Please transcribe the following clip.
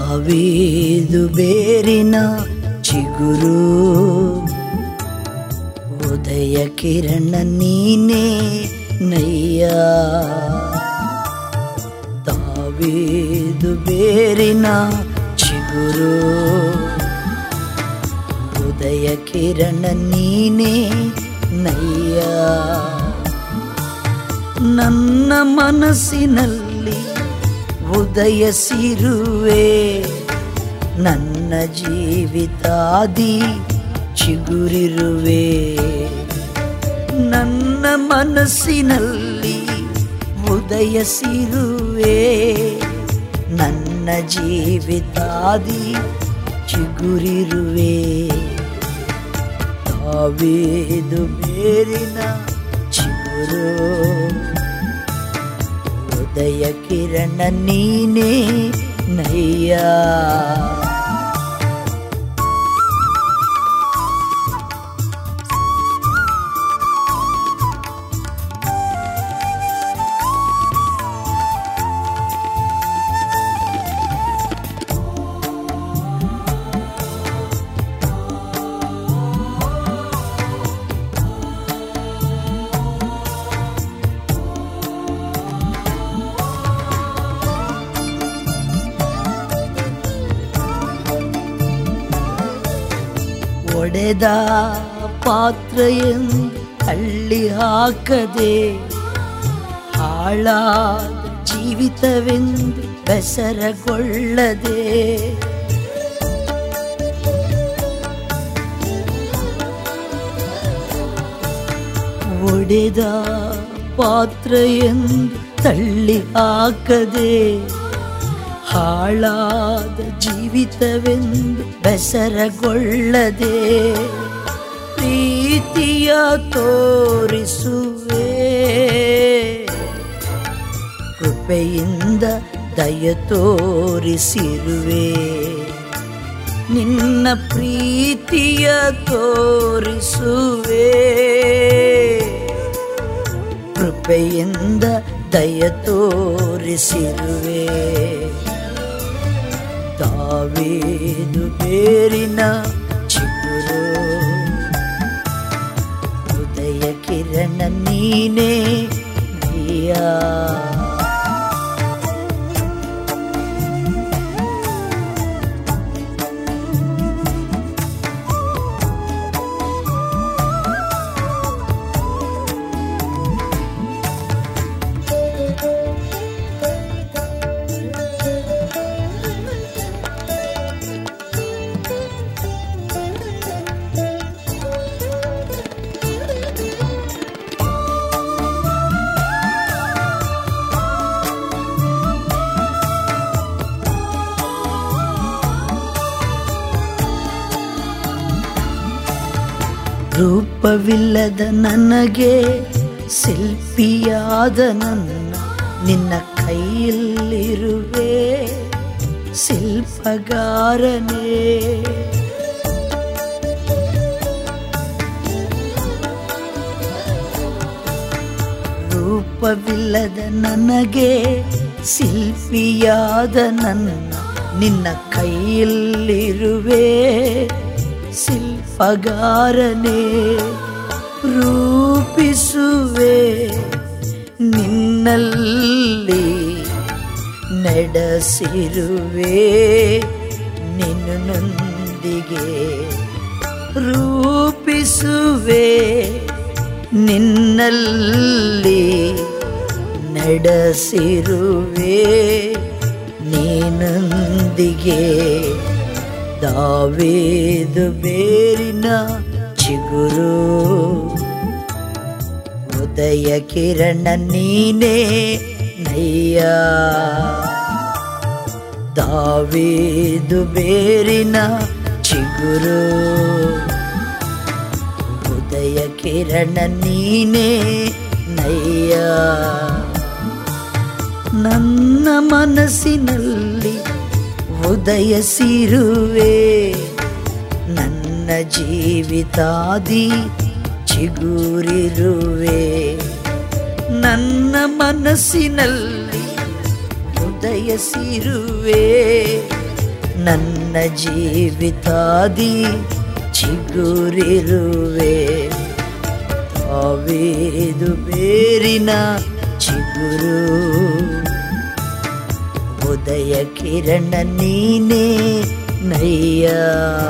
ದಾವೀದು ಬೇರಿನ ಚಿಗುರು, ಉದಯ ಕಿರಣ ನೀನೇ ನಯ್ಯ. ದಾವೀದು ಬೇರಿನ ಚಿಗುರು, ಉದಯ ಕಿರಣ ನೀನೇ ನಯ್ಯ. ನನ್ನ ಮನಸ್ಸಿನಲ್ಲಿ ಉದಯಿಸಿರುವೆ, ನನ್ನ ಜೀವಿತಾದಿ ಚಿಗುರಿರುವೆ. ನನ್ನ ಮನಸ್ಸಿನಲ್ಲಿ ಉದಯಿಸಿರುವೆ, ನನ್ನ ಜೀವಿತಾದಿ ಚಿಗುರಿರುವೆ. ದಾವೀದು ಬೇರಿನ ಚಿಗುರು, ಉದಯ ಕಿರಣ ನೀನೇ ನಯ್ಯ. ಒಡೆದ ಪಾತ್ರೆಯನ್ನು ತಳ್ಳಿ ಹಾಕದೆ, ಹಾಳಾದ ಜೀವಿತವೆಂದು ಬೇಸರಗೊಳ್ಳದೆ, ಒಡೆದ ಪಾತ್ರೆಯನ್ನು ತಳ್ಳಿ ಹಾಕದೆ, ಹಾಳಾದ ಜೀವಿತವೆಂದು ಬೇಸರಗೊಳ್ಳದೆ, ಪ್ರೀತಿಯ ತೋರಿಸುವೆ, ಕೃಪೆಯಿಂದ ದಯ ತೋರಿಸಿರುವೆ. ನಿನ್ನ ಪ್ರೀತಿಯ ತೋರಿಸುವೆ, ಕೃಪೆಯಿಂದ ದಯ ತೋರಿಸಿರುವೆ. ದಾವೀದು ಬೇರಿನ ಚಿಗುರು, ಉದಯ ಕಿರಣ ನೀನೇ ನಯ್ಯ. ರೂಪವಿಲ್ಲದ ನನಗೆ ಶಿಲ್ಪಿಯಾದ ನನ್ನ, ನಿನ್ನ ಕೈಯಲ್ಲಿರುವೆ ಶಿಲ್ಪಗಾರನೇ. ರೂಪವಿಲ್ಲದ ನನಗೆ ಶಿಲ್ಪಿಯಾದ ನನ್ನ, ನಿನ್ನ ಕೈಯಲ್ಲಿರುವೆ ಶಿಲ್ಪಗಾರನೇ. ರೂಪಿಸುವೆ ನಿನ್ನಲ್ಲಿ ನಡೆಸಿರುವೆ ನಿನ್ನೊಂದಿಗೆ. ರೂಪಿಸುವೆ ನಿನ್ನಲ್ಲಿ ನಡೆಸಿರುವೆ ನೀನೊಂದಿಗೆ. ದಾವೀದು ಬೇರಿನ ಚಿಗುರು, ಉದಯ ಕಿರಣ ನೀನೇ ನಯ್ಯ. ದಾವೀದು ಬೇರಿನ ಚಿಗುರು, ಉದಯ ಕಿರಣ ನೀನೇ ನಯ್ಯ. ನನ್ನ ಮನಸ್ಸಿನಲ್ಲಿ ಉದಯಿಸಿರುವೆ, ನನ್ನ ಜೀವಿತಾದಿ ಚಿಗುರಿರುವೆ. ನನ್ನ ಮನಸ್ಸಿನಲ್ಲಿ ಉದಯಿಸಿರುವೆ, ನನ್ನ ಜೀವಿತಾದಿ ಚಿಗುರಿರುವೆ. ದಾವೀದು ಬೇರಿನ ಚಿಗುರು, ಉದಯ ಕಿರಣ ನೀನೇ ನಯ್ಯ.